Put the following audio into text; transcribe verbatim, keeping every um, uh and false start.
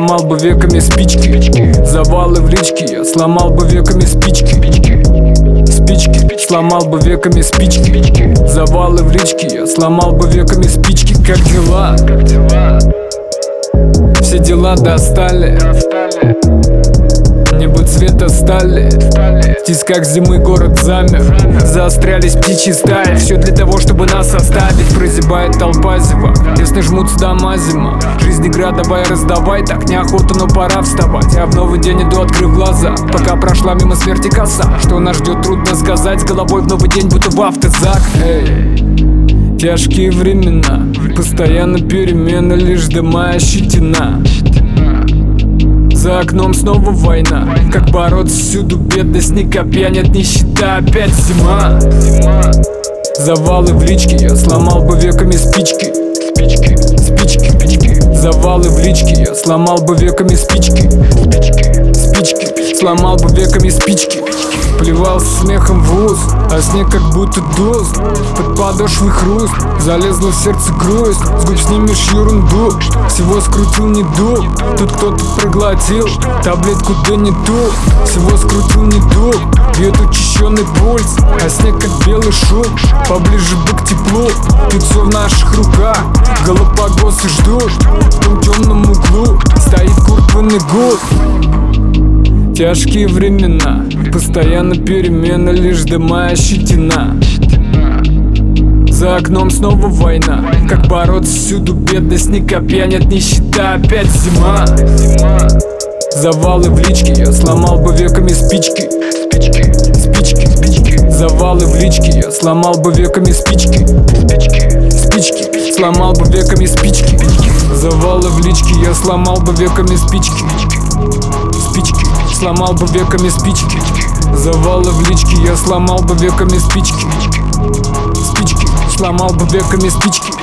сломал бы веками спички. Завалы в личке я сломал бы веками спички. Спички, сломал бы веками спички. Завалы в личке я сломал бы веками спички. Как дела? Все дела достали. Небо цвета стали. В тисках зимы город замер. Заострялись птичьи стаи. Все для того, чтобы нас оставить. Прозябает толпа зева. Тесно жмутся дома зима. Жизнь игра, давай раздавай. Так неохота, но пора вставать. А в новый день иду, открыв глаза. Пока прошла мимо смерти коса. Что нас ждет, трудно сказать. С головой в новый день, будто в автозак. Эй, тяжкие времена. Постоянно перемены, лишь дыма и щетина. За окном снова война. Как бороться всюду бедность, ни копья, нет нищета. Опять зима. Завалы в личке я сломал бы веками спички. Спички, спички, спички. Завалы в личке я сломал бы веками спички. Спички, спички. Сломал бы веками спички. Плевался смехом в ус, а снег как будто дождь. Под подошвой хруст, залезла в сердце грусть. С губ снимешь ерунду, всего скрутил недуг. Тут кто-то проглотил таблетку, да не ту. Всего скрутил недуг, бьет учащенный пульс. А снег как белый шум, поближе бы к теплу. Тут все в наших руках, Галапагосы ждут. В том темном углу стоит куртвенный гуд. Тяжкие времена, постоянно перемены, лишь дыма и щетина. За окном снова война. Как бороться всюду бедность, ни копья, нет нищета. Опять зима. Завалы в личке я сломал бы веками спички. Спички, спички, спички. Завалы в личке я сломал бы веками спички. Спички, спички. Сломал бы веками спички. Завалы в личке я сломал бы веками спички. Спички, сломал бы веками спички. Завалы в личке я сломал бы веками спички. Спички, сломал бы веками спички.